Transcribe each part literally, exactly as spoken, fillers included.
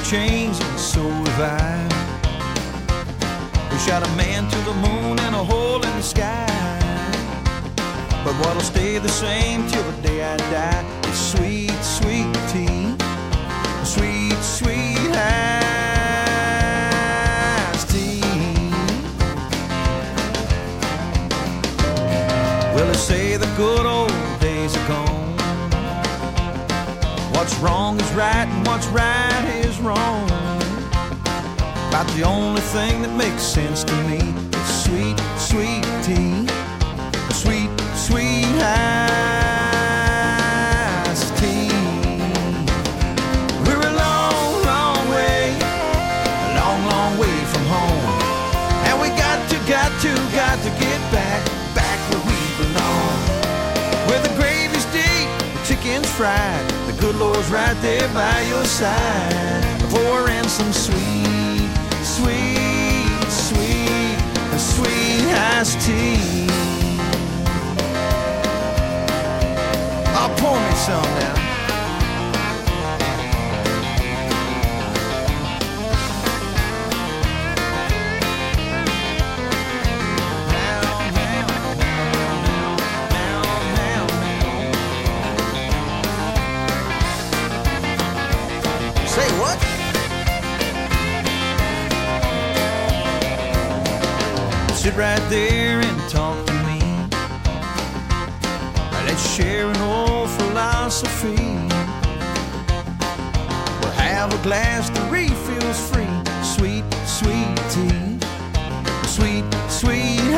changed and so have I. We shot a man to the moon and a hole in the sky. But what'll stay the same till the day I die is sweet, sweet tea. Sweet, sweet iced tea. Well, they say the good old days are gone. What's wrong is right and what's right is wrong. About the only thing that makes sense to me is sweet, sweet tea. Sweet, sweet iced tea. We're a long, long way, a long, long way from home. And we got to, got to, got to get back, back where we belong. Where the gravy's deep, the chicken's fried, the good Lord's right there by your side. Pour in some sweet, sweet, sweet, sweet iced tea. Oh, pour me some now. Say what? Sit right there and talk to me. Let's share an old philosophy. We'll have a glass, the refill's free. Sweet, sweet tea. Sweet, sweet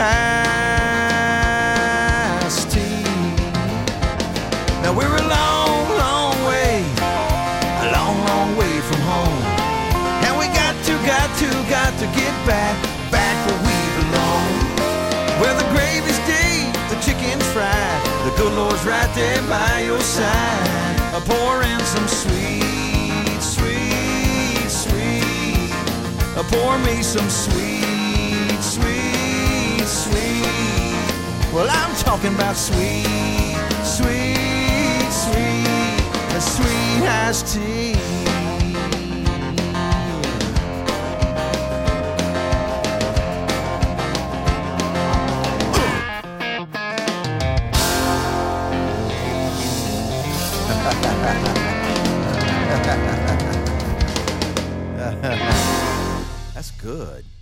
iced tea. Now we're a long, long way, a long, long way from home. And we got to, got to, got to get back, back where we belong. Where the gravy's deep, the chicken's fried, the good Lord's right there by your side. I pour in some sweet, sweet, sweet. I pour me some sweet, sweet, sweet. Well, I'm talking about sweet, sweet, sweet, a sweet iced tea. That's good.